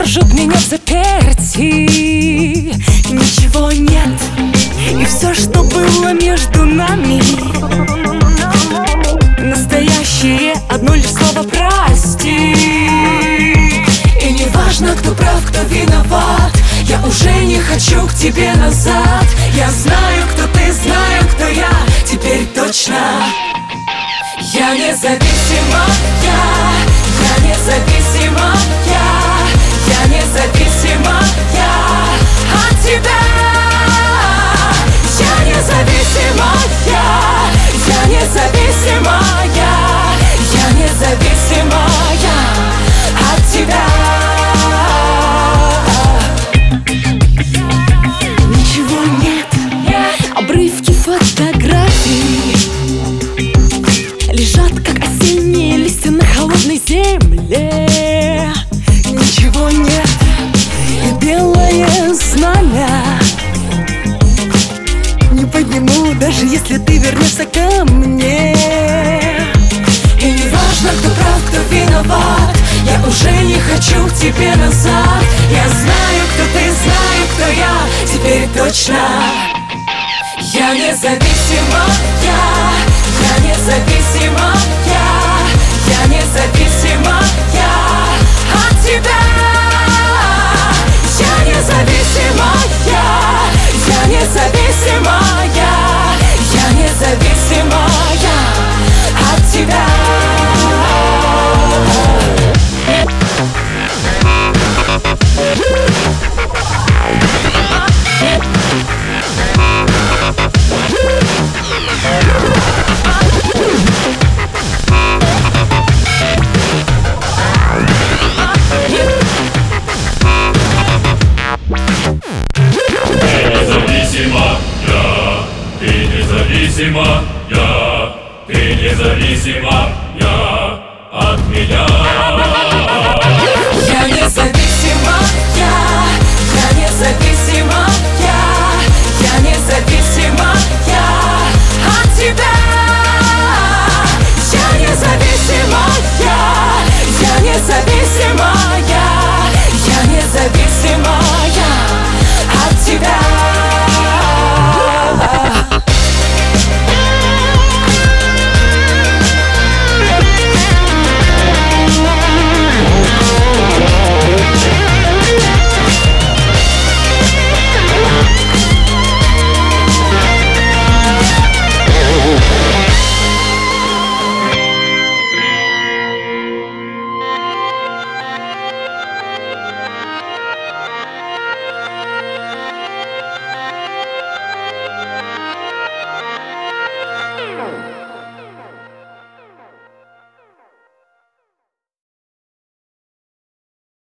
держит меня в заперти. Ничего нет, и все, что было между нами, настоящее одно лишь слово «прости». И не важно, кто прав, кто виноват, я уже не хочу к тебе назад. Я знаю, кто ты, знаю, кто я, теперь точно. Я независимая, я независимая, я независимая от тебя. Я независимая, я независимая, я независимая от тебя. Ничего нет, обрывки фотографий лежат, как осенние листья на холодной земле. Ничего нет, и белое знамя не подниму, даже если ты вернешься ко мне. И не важно, кто прав, кто виноват, я уже не хочу к тебе назад. Я знаю, кто ты, знаю, кто я, теперь точно. Я независимая, я независимая, я независимая